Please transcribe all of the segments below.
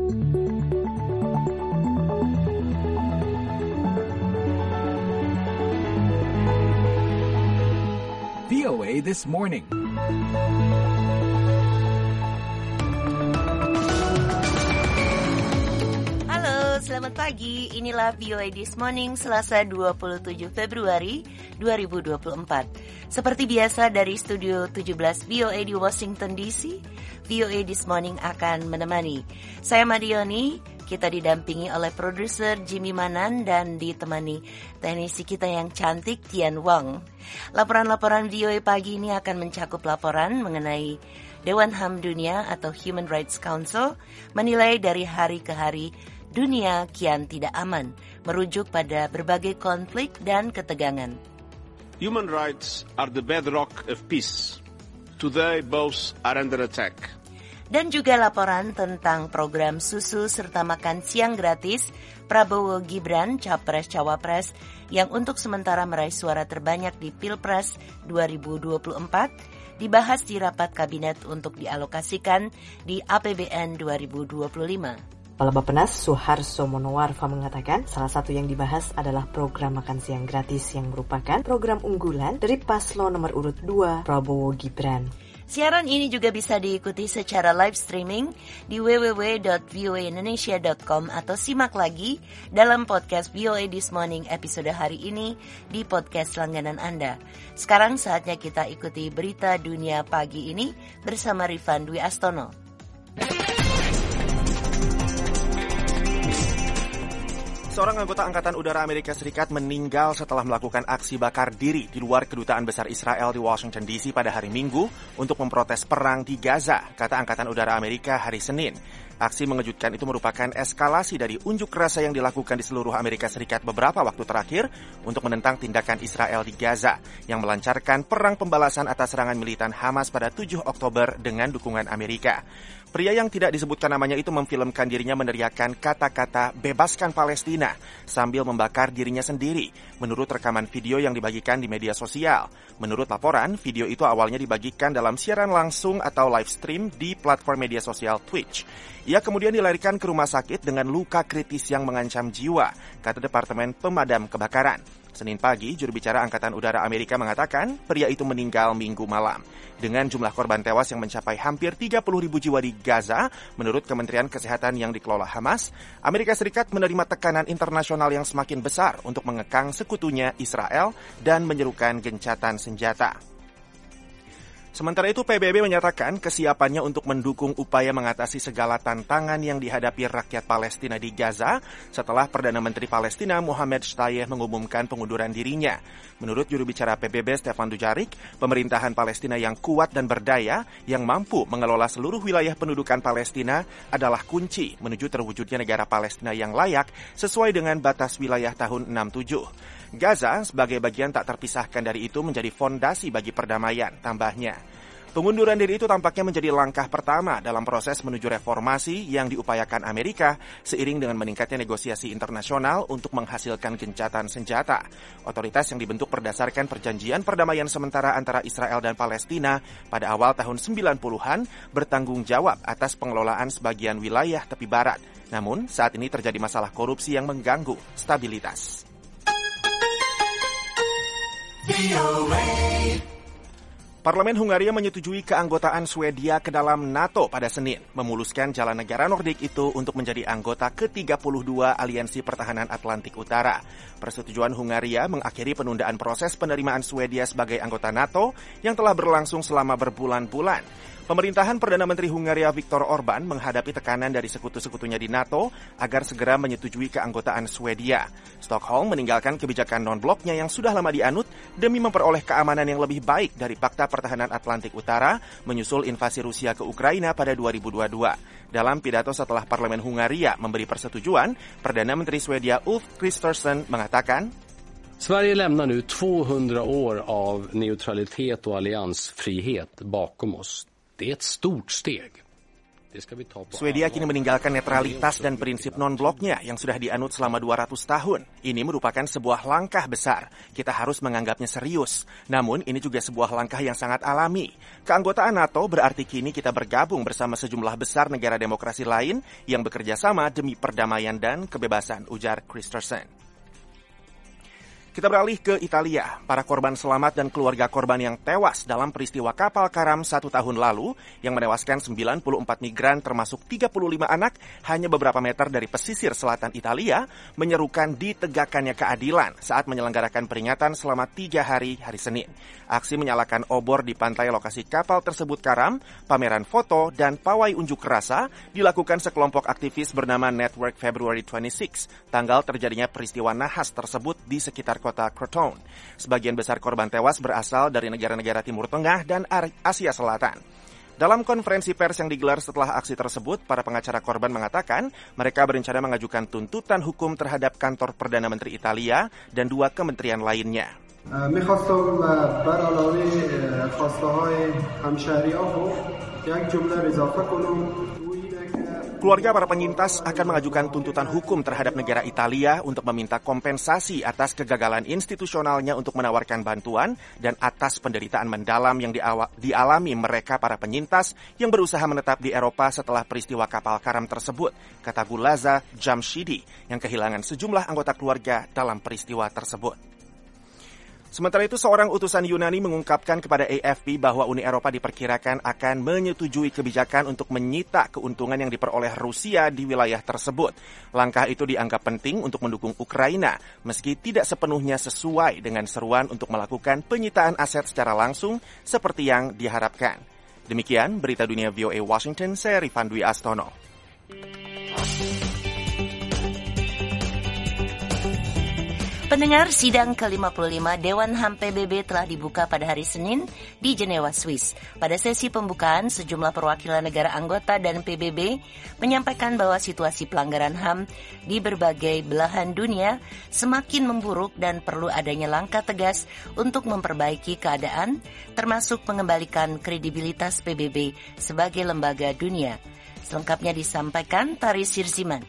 VOA This Morning. Selamat pagi, inilah VOA This Morning Selasa 27 Februari 2024. Seperti biasa dari Studio 17 VOA di Washington DC, VOA This Morning akan menemani. Saya Madioni, kita didampingi oleh produser Jimmy Manan dan ditemani teknisi kita yang cantik Tian Wang. Laporan-laporan VOA pagi ini akan mencakup laporan mengenai Dewan HAM Dunia atau Human Rights Council menilai dari hari ke hari dunia kian tidak aman, merujuk pada berbagai konflik dan ketegangan. Human rights are the bedrock of peace. Today both are under attack. Dan juga laporan tentang program susu serta makan siang gratis Prabowo Gibran Capres-Cawapres yang untuk sementara meraih suara terbanyak di Pilpres 2024 dibahas di rapat kabinet untuk dialokasikan di APBN 2025. Kepala Bappenas Suharso Monoarfa mengatakan salah satu yang dibahas adalah program makan siang gratis yang merupakan program unggulan dari paslon nomor urut 2 Prabowo Gibran. Siaran ini juga bisa diikuti secara live streaming di www.voaindonesia.com atau simak lagi dalam podcast VOA This Morning episode hari ini di podcast langganan Anda. Sekarang saatnya kita ikuti berita dunia pagi ini bersama Rifan Dwi Astono. Seorang anggota Angkatan Udara Amerika Serikat meninggal setelah melakukan aksi bakar diri di luar Kedutaan Besar Israel di Washington DC pada hari Minggu untuk memprotes perang di Gaza, kata Angkatan Udara Amerika hari Senin. Aksi mengejutkan itu merupakan eskalasi dari unjuk rasa yang dilakukan di seluruh Amerika Serikat beberapa waktu terakhir untuk menentang tindakan Israel di Gaza yang melancarkan perang pembalasan atas serangan militan Hamas pada 7 Oktober dengan dukungan Amerika. Pria yang tidak disebutkan namanya itu memfilmkan dirinya meneriakkan kata-kata "bebaskan Palestina" sambil membakar dirinya sendiri, menurut rekaman video yang dibagikan di media sosial. Menurut laporan, video itu awalnya dibagikan dalam siaran langsung atau live stream di platform media sosial Twitch. Ia kemudian dilarikan ke rumah sakit dengan luka kritis yang mengancam jiwa, kata Departemen Pemadam Kebakaran. Senin pagi, juru bicara Angkatan Udara Amerika mengatakan pria itu meninggal Minggu malam. Dengan jumlah korban tewas yang mencapai hampir 30.000 jiwa di Gaza, menurut Kementerian Kesehatan yang dikelola Hamas, Amerika Serikat menerima tekanan internasional yang semakin besar untuk mengekang sekutunya Israel dan menyerukan gencatan senjata. Sementara itu, PBB menyatakan kesiapannya untuk mendukung upaya mengatasi segala tantangan yang dihadapi rakyat Palestina di Gaza setelah Perdana Menteri Palestina Mohammed Shtayyeh mengumumkan pengunduran dirinya. Menurut juru bicara PBB Stefan Dujarric, pemerintahan Palestina yang kuat dan berdaya yang mampu mengelola seluruh wilayah pendudukan Palestina adalah kunci menuju terwujudnya negara Palestina yang layak sesuai dengan batas wilayah tahun 67. Gaza sebagai bagian tak terpisahkan dari itu menjadi fondasi bagi perdamaian, tambahnya. Pengunduran diri itu tampaknya menjadi langkah pertama dalam proses menuju reformasi yang diupayakan Amerika seiring dengan meningkatnya negosiasi internasional untuk menghasilkan gencatan senjata. Otoritas yang dibentuk berdasarkan perjanjian perdamaian sementara antara Israel dan Palestina pada awal tahun 90-an bertanggung jawab atas pengelolaan sebagian wilayah tepi barat. Namun, saat ini terjadi masalah korupsi yang mengganggu stabilitas. Parlemen Hungaria menyetujui keanggotaan Swedia ke dalam NATO pada Senin, memuluskan jalan negara Nordik itu untuk menjadi anggota ke-32 Aliansi Pertahanan Atlantik Utara. Persetujuan Hungaria mengakhiri penundaan proses penerimaan Swedia sebagai anggota NATO yang telah berlangsung selama berbulan-bulan. Pemerintahan Perdana Menteri Hungaria Viktor Orbán menghadapi tekanan dari sekutu-sekutunya di NATO agar segera menyetujui keanggotaan Swedia. Stockholm meninggalkan kebijakan non-bloknya yang sudah lama dianut demi memperoleh keamanan yang lebih baik dari Pakta Pertahanan Atlantik Utara menyusul invasi Rusia ke Ukraina pada 2022. Dalam pidato setelah Parlemen Hungaria memberi persetujuan, Perdana Menteri Swedia Ulf Kristersson mengatakan, Sverige lämnar nu 200 år av neutralitet och alliansfrihet bakom oss. Det är ett stort steg. Swedia kini meninggalkan netralitas dan prinsip non-bloknya yang sudah dianut selama 200 tahun. Ini merupakan sebuah langkah besar. Kita harus menganggapnya serius. Namun, ini juga sebuah langkah yang sangat alami. Keanggotaan NATO berarti kini kita bergabung bersama sejumlah besar negara demokrasi lain yang bekerja sama demi perdamaian dan kebebasan, ujar Kristersson. Kita beralih ke Italia. Para korban selamat dan keluarga korban yang tewas dalam peristiwa kapal karam 1 tahun lalu yang menewaskan 94 migran termasuk 35 anak hanya beberapa meter dari pesisir selatan Italia menyerukan ditegakkannya keadilan saat menyelenggarakan peringatan selama 3 hari Senin. Aksi menyalakan obor di pantai lokasi kapal tersebut karam, pameran foto, dan pawai unjuk rasa dilakukan sekelompok aktivis bernama Network February 26. Tanggal terjadinya peristiwa nahas tersebut di sekitar kota Crotone. Sebagian besar korban tewas berasal dari negara-negara Timur Tengah dan Asia Selatan. Dalam konferensi pers yang digelar setelah aksi tersebut, para pengacara korban mengatakan mereka berencana mengajukan tuntutan hukum terhadap kantor Perdana Menteri Italia dan 2 kementerian lainnya. Keluarga para penyintas akan mengajukan tuntutan hukum terhadap negara Italia untuk meminta kompensasi atas kegagalan institusionalnya untuk menawarkan bantuan dan atas penderitaan mendalam yang dialami mereka para penyintas yang berusaha menetap di Eropa setelah peristiwa kapal karam tersebut, kata Gulaza Jamshidi yang kehilangan sejumlah anggota keluarga dalam peristiwa tersebut. Sementara itu, seorang utusan Yunani mengungkapkan kepada AFP bahwa Uni Eropa diperkirakan akan menyetujui kebijakan untuk menyita keuntungan yang diperoleh Rusia di wilayah tersebut. Langkah itu dianggap penting untuk mendukung Ukraina, meski tidak sepenuhnya sesuai dengan seruan untuk melakukan penyitaan aset secara langsung seperti yang diharapkan. Demikian berita dunia VOA Washington, saya Rifan Dwi Astono. Pendengar, sidang ke-55 Dewan HAM PBB telah dibuka pada hari Senin di Jenewa, Swiss. Pada sesi pembukaan, sejumlah perwakilan negara anggota dan PBB menyampaikan bahwa situasi pelanggaran HAM di berbagai belahan dunia semakin memburuk dan perlu adanya langkah tegas untuk memperbaiki keadaan, termasuk mengembalikan kredibilitas PBB sebagai lembaga dunia. Selengkapnya disampaikan Tari Sirziman.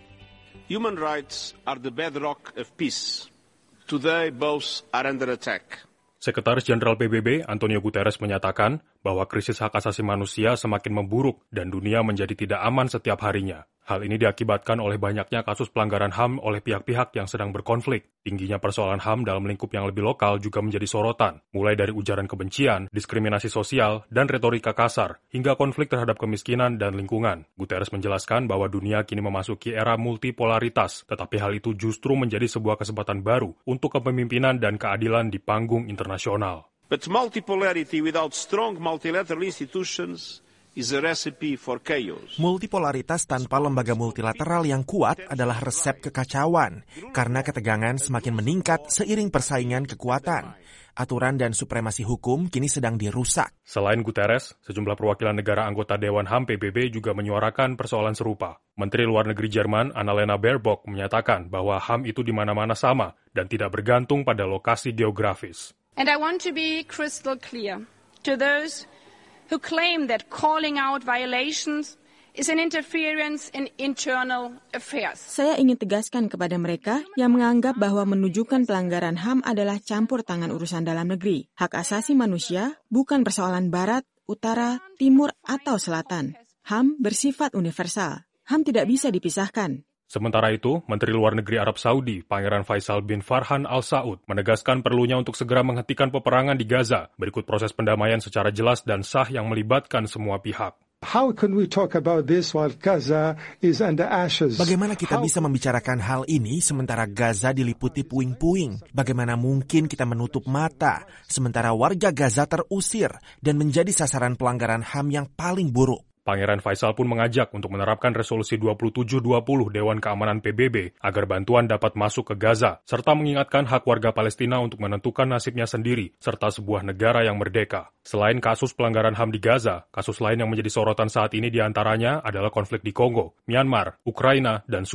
Human rights are the bedrock of peace. Today, both are under attack. Sekretaris Jenderal PBB, Antonio Guterres, menyatakan bahwa krisis hak asasi manusia semakin memburuk dan dunia menjadi tidak aman setiap harinya. Hal ini diakibatkan oleh banyaknya kasus pelanggaran HAM oleh pihak-pihak yang sedang berkonflik. Tingginya persoalan HAM dalam lingkup yang lebih lokal juga menjadi sorotan, mulai dari ujaran kebencian, diskriminasi sosial, dan retorika kasar, hingga konflik terhadap kemiskinan dan lingkungan. Guterres menjelaskan bahwa dunia kini memasuki era multipolaritas, tetapi hal itu justru menjadi sebuah kesempatan baru untuk kepemimpinan dan keadilan di panggung internasional. But multipolarity without strong multilateral institutions is a recipe for chaos. Multipolaritas tanpa lembaga multilateral yang kuat adalah resep kekacauan, karena ketegangan semakin meningkat seiring persaingan kekuatan. Aturan dan supremasi hukum kini sedang dirusak. Selain Guterres, sejumlah perwakilan negara anggota Dewan HAM PBB juga menyuarakan persoalan serupa. Menteri Luar Negeri Jerman, Annalena Baerbock, menyatakan bahwa HAM itu di mana-mana sama dan tidak bergantung pada lokasi geografis. And I want to be crystal clear to those who claim that calling out violations is an interference in internal affairs. Saya ingin tegaskan kepada mereka yang menganggap bahwa menunjukkan pelanggaran HAM adalah campur tangan urusan dalam negeri. Hak asasi manusia bukan persoalan barat, utara, timur, atau selatan. HAM bersifat universal. HAM tidak bisa dipisahkan. Sementara itu, Menteri Luar Negeri Arab Saudi, Pangeran Faisal bin Farhan Al Saud, menegaskan perlunya untuk segera menghentikan peperangan di Gaza, berikut proses pendamaian secara jelas dan sah yang melibatkan semua pihak. How can we talk about this while Gaza is under ashes? Bagaimana kita bisa membicarakan hal ini sementara Gaza diliputi puing-puing? Bagaimana mungkin kita menutup mata sementara warga Gaza terusir dan menjadi sasaran pelanggaran HAM yang paling buruk? Pangeran Faisal pun mengajak untuk menerapkan resolusi 2720 Dewan Keamanan PBB agar bantuan dapat masuk ke Gaza, serta mengingatkan hak warga Palestina untuk menentukan nasibnya sendiri, serta sebuah negara yang merdeka. Selain kasus pelanggaran HAM di Gaza, kasus lain yang menjadi sorotan saat ini diantaranya adalah konflik di Kongo, Myanmar, Ukraina, dan Sudan.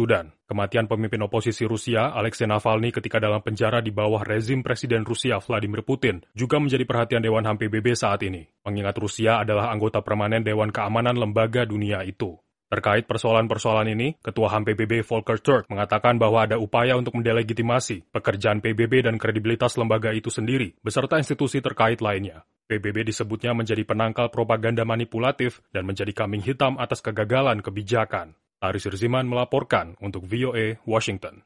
Kematian pemimpin oposisi Rusia, Alexei Navalny, ketika dalam penjara di bawah rezim Presiden Rusia Vladimir Putin juga menjadi perhatian Dewan HAM PBB saat ini, mengingat Rusia adalah anggota permanen Dewan Keamanan Lembaga Dunia itu. Terkait persoalan-persoalan ini, Ketua HAM PBB Volker Turk mengatakan bahwa ada upaya untuk mendelegitimasi pekerjaan PBB dan kredibilitas lembaga itu sendiri, beserta institusi terkait lainnya. PBB disebutnya menjadi penangkal propaganda manipulatif dan menjadi kambing hitam atas kegagalan kebijakan. Aris Rizman melaporkan untuk VOA Washington.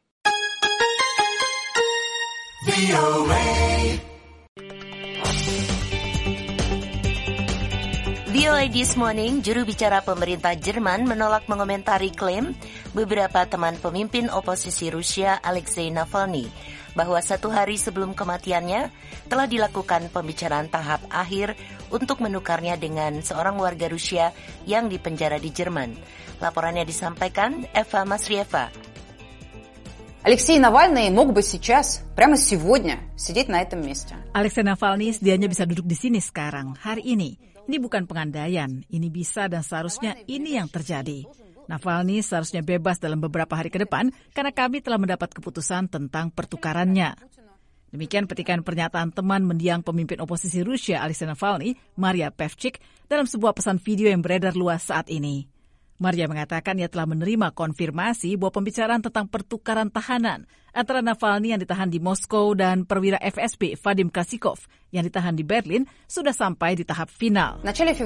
VOA This Morning, juru bicara pemerintah Jerman menolak mengomentari klaim beberapa teman pemimpin oposisi Rusia Alexei Navalny bahwa 1 hari sebelum kematiannya telah dilakukan pembicaraan tahap akhir untuk menukarnya dengan seorang warga Rusia yang dipenjara di Jerman. Laporannya disampaikan Eva Masrieva. Алексей Навальный мог бы сейчас, прямо сегодня, сидеть на этом месте. Alexei Navalny sedianya bisa duduk di sini sekarang, hari ini. Ini bukan pengandaian, ini bisa dan seharusnya ini yang terjadi. Navalny seharusnya bebas dalam beberapa hari ke depan karena kami telah mendapat keputusan tentang pertukarannya. Demikian petikan pernyataan teman mendiang pemimpin oposisi Rusia Alexei Navalny, Maria Pevchik, dalam sebuah pesan video yang beredar luas saat ini. Maria mengatakan ia telah menerima konfirmasi bahwa pembicaraan tentang pertukaran tahanan antara Navalny yang ditahan di Moskow dan perwira FSB Vadim Krasikov yang ditahan di Berlin sudah sampai di tahap final.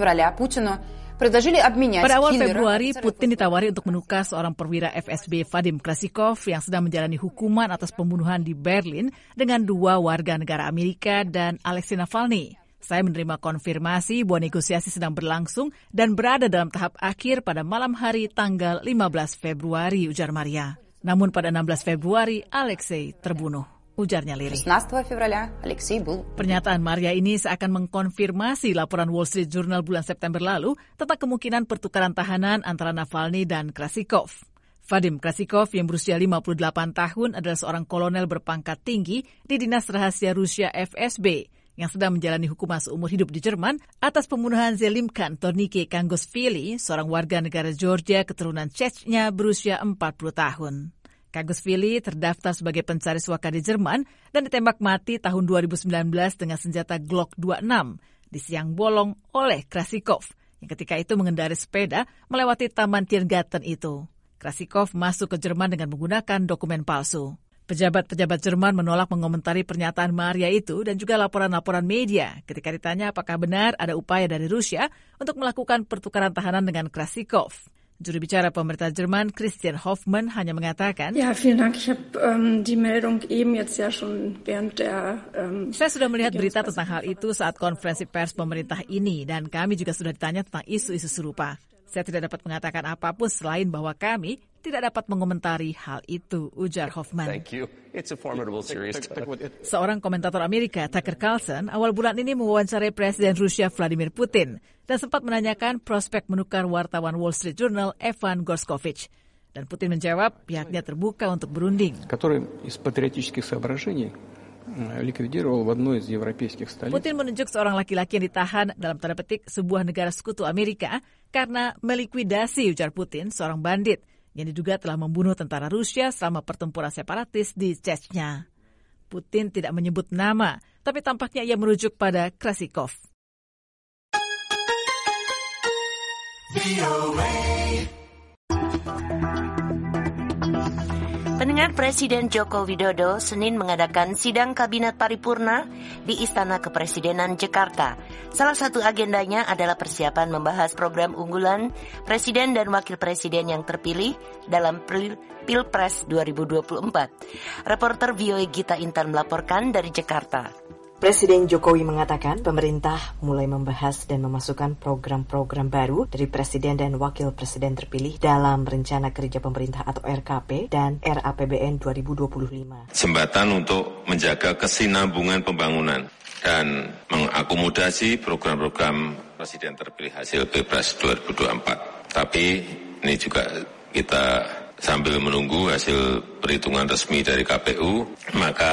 Pada awal Februari, Putin ditawari untuk menukar seorang perwira FSB Vadim Krasikov yang sedang menjalani hukuman atas pembunuhan di Berlin dengan 2 warga negara Amerika dan Alexei Navalny. Saya menerima konfirmasi bahwa negosiasi sedang berlangsung dan berada dalam tahap akhir pada malam hari tanggal 15 Februari, ujar Maria. Namun pada 16 Februari, Alexei terbunuh, ujarnya lirik. Pernyataan Maria ini seakan mengkonfirmasi laporan Wall Street Journal bulan September lalu tentang kemungkinan pertukaran tahanan antara Navalny dan Krasikov. Vadim Krasikov yang berusia 58 tahun adalah seorang kolonel berpangkat tinggi di Dinas Rahasia Rusia FSB yang sedang menjalani hukuman seumur hidup di Jerman atas pembunuhan Zelimkhan Tornike Kangosvili, seorang warga negara Georgia keturunan Chechnya berusia 40 tahun. Kangosvili terdaftar sebagai pencari suaka di Jerman dan ditembak mati tahun 2019 dengan senjata Glock 26 di siang bolong oleh Krasikov, yang ketika itu mengendarai sepeda melewati Taman Tiergarten itu. Krasikov masuk ke Jerman dengan menggunakan dokumen palsu. Pejabat-pejabat Jerman menolak mengomentari pernyataan Maria itu dan juga laporan-laporan media ketika ditanya apakah benar ada upaya dari Rusia untuk melakukan pertukaran tahanan dengan Krasikov. Juru bicara pemerintah Jerman, Christian Hoffmann, hanya mengatakan, saya sudah melihat berita tentang hal itu saat konferensi pers pemerintah ini dan kami juga sudah ditanya tentang isu-isu serupa. Saya tidak dapat mengatakan apapun selain bahwa kami tidak dapat mengomentari hal itu, ujar Hoffmann. Seorang komentator Amerika, Tucker Carlson, awal bulan ini mewawancarai Presiden Rusia Vladimir Putin dan sempat menanyakan prospek menukar wartawan Wall Street Journal Evan Gorskovich. Dan Putin menjawab pihaknya terbuka untuk berunding. Putin menunjuk seorang laki-laki yang ditahan dalam tanda petik sebuah negara sekutu Amerika karena melikuidasi, ujar Putin, seorang bandit yang diduga telah membunuh tentara Rusia selama pertempuran separatis di Chechnya. Putin tidak menyebut nama, tapi tampaknya ia merujuk pada Krasikov. Pendengar, Presiden Joko Widodo Senin mengadakan sidang kabinet paripurna di Istana Kepresidenan Jakarta. Salah satu agendanya adalah persiapan membahas program unggulan Presiden dan Wakil Presiden yang terpilih dalam Pilpres 2024. Reporter VOA Gita Intan melaporkan dari Jakarta. Presiden Jokowi mengatakan pemerintah mulai membahas dan memasukkan program-program baru dari Presiden dan Wakil Presiden terpilih dalam Rencana Kerja Pemerintah atau RKP dan RAPBN 2025. Jembatan untuk menjaga kesinambungan pembangunan dan mengakomodasi program-program Presiden terpilih hasil Pilpres 2024. Tapi ini juga kita sambil menunggu hasil perhitungan resmi dari KPU, maka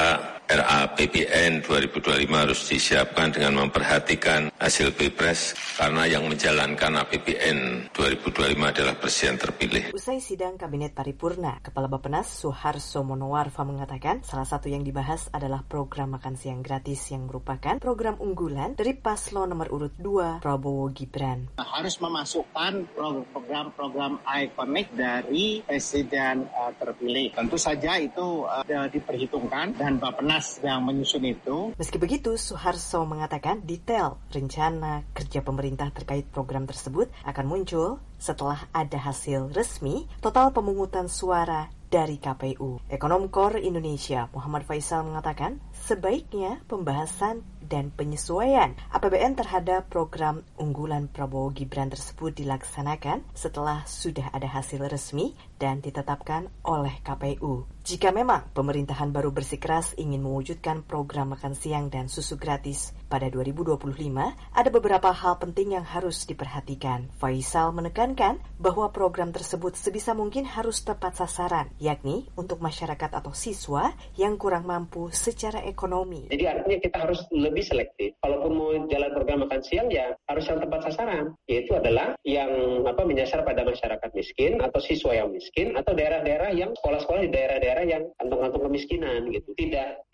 RAPBN 2025 harus disiapkan dengan memperhatikan hasil Pilpres karena yang menjalankan APBN 2025 adalah Presiden terpilih. Usai sidang Kabinet Paripurna, Kepala Bappenas Suharso Monoarfa mengatakan salah satu yang dibahas adalah program makan siang gratis yang merupakan program unggulan dari paslon nomor urut 2 Prabowo Gibran. Harus memasukkan program-program ikonik dari Presiden terpilih. Tentu saja itu diperhitungkan dan Bappenas yang menyusun itu. Meski begitu, Suharso mengatakan detail rencana kerja pemerintah terkait program tersebut akan muncul setelah ada hasil resmi total pemungutan suara dari KPU. Ekonom KOR Indonesia Muhammad Faisal mengatakan sebaiknya pembahasan dan penyesuaian APBN terhadap program unggulan Prabowo Gibran tersebut dilaksanakan setelah sudah ada hasil resmi dan ditetapkan oleh KPU. Jika memang pemerintahan baru bersikeras ingin mewujudkan program makan siang dan susu gratis pada 2025, ada beberapa hal penting yang harus diperhatikan. Faisal menekankan bahwa program tersebut sebisa mungkin harus tepat sasaran, yakni untuk masyarakat atau siswa yang kurang mampu secara ekonomi. Jadi artinya kita harus lebih selektif. Kalaupun mau jalan program makan siang, ya harus yang tepat sasaran, yaitu adalah yang menyasar pada masyarakat miskin atau siswa yang miskin atau daerah-daerah yang sekolah-sekolah di daerah-daerah yang kantong-kantong kemiskinan gitu. Tidak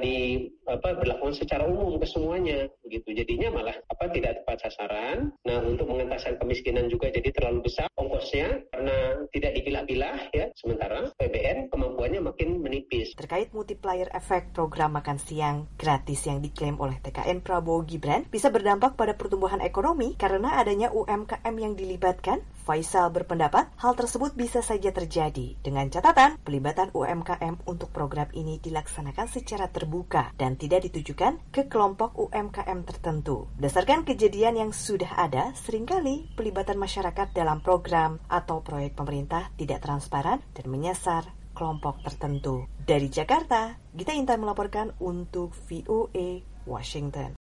berlakukan secara umum ke semuanya gitu. Jadinya malah tidak tepat sasaran. Nah, untuk mengentasan kemiskinan juga jadi terlalu besar ongkosnya karena tidak dipilah-pilah ya. Sementara PBN kemampuannya makin menipis. Terkait multiplier efek program makan siang gratis yang diklaim oleh TKN Prabowo Gibran bisa berdampak pada pertumbuhan ekonomi karena adanya UMKM yang dilibatkan, Faisal berpendapat hal tersebut bisa saja terjadi dengan catatan pelibatan UMKM untuk program ini dilaksanakan secara terbuka dan tidak ditujukan ke kelompok UMKM tertentu. Berdasarkan kejadian yang sudah ada, seringkali pelibatan masyarakat dalam program atau proyek pemerintah tidak transparan dan menyasar kelompok tertentu. Dari Jakarta, Gita Intan melaporkan untuk VOA Washington.